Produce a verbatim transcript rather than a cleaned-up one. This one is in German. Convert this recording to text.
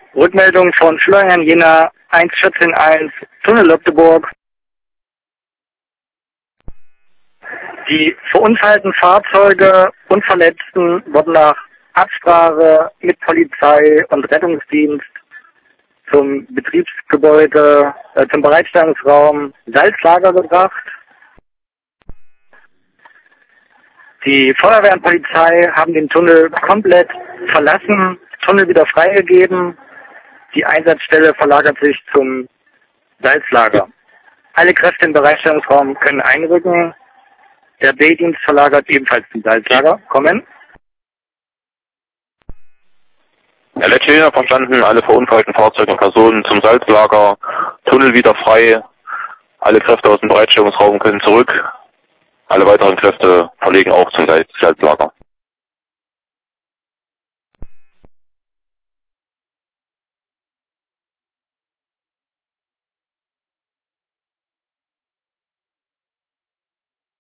Rückmeldung von Florian Jena eins vierzehn eins, Tunnel Lübdeburg. Die verunfallten Fahrzeuge und Verletzten wurden nach Absprache mit Polizei und Rettungsdienst zum Betriebsgebäude, äh, zum Bereitstellungsraum Salzlager gebracht. Die Feuerwehr und Polizei haben den Tunnel komplett verlassen, Tunnel wieder freigegeben. Die Einsatzstelle verlagert sich zum Salzlager. Alle Kräfte im Bereitstellungsraum können einrücken. Der B-Dienst verlagert ebenfalls zum Salzlager. Kommen. Herr Letschner, verstanden, alle verunfallten Fahrzeuge und Personen zum Salzlager, Tunnel wieder frei, alle Kräfte aus dem Bereitstellungsraum können zurück, alle weiteren Kräfte verlegen auch zum Salzlager.